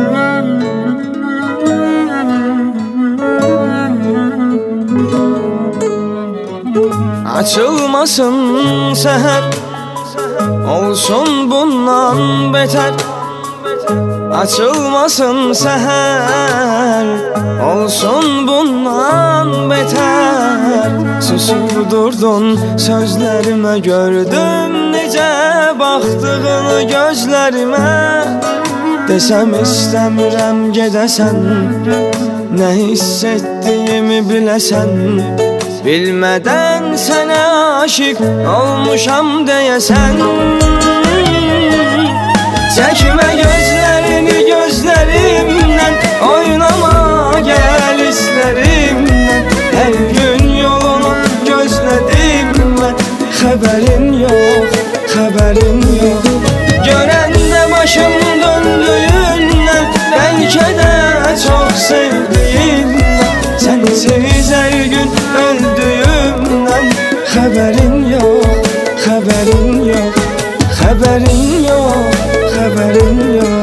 Açılmasın seher, olsun bundan beter. Açılmasın seher, olsun bundan beter. Susurdurdun sözlerime, gördüm nece baktığını gözlerime. Desem istəmirəm gedəsən, ne hissettiğimi bilesen. Bilmeden sana aşık olmuşam deyesen. Çekme gözlerini gözlerimden, oynama gel hislerimden. Her gün yolunu gözledim ben, haberin yok, haberin yok. Gören de başım döndüğünden, belki de çok sevdiğimden. Sensiz her gün öldüğümden, haberin yok, haberin yok, haberin yok, haberin yok.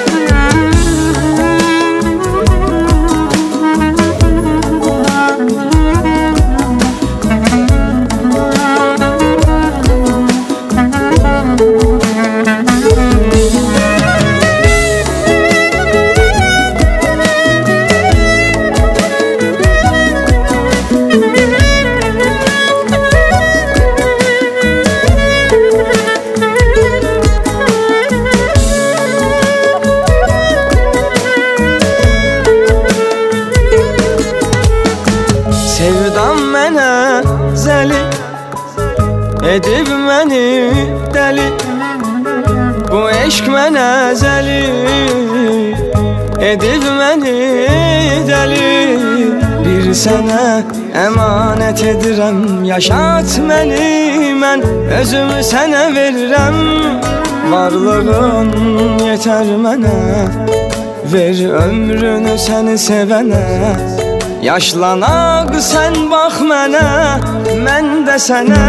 Sevdam mənə zəli edib məni dəli. Bu eşq mənə zəli edib məni dəli. Bir sənə əmanət edirəm, yaşat məni, mən özümü sənə verirəm. Varlığın yetər mənə, ver ömrünü səni sevənə. Yaşlanak sen bak mənə, mən də sənə.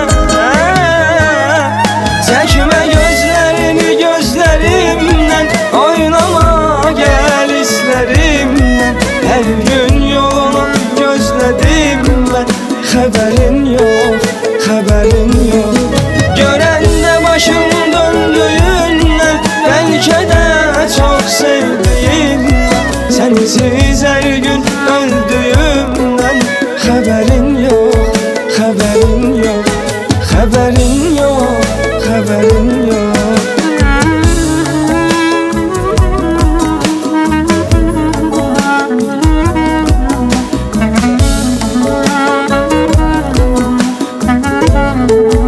Çəkmə gözlərini gözlərimdən, oynama gel hislerimdən. Her gün yolunu gözledim ben, haberin yok, haberin yok. Gören de başım döndüğünden, belki de çok sevdiğimden. Sensiz her gün öldüğümden, haberin yok, haberin yok, haberin yok, haberin yok. Thank you.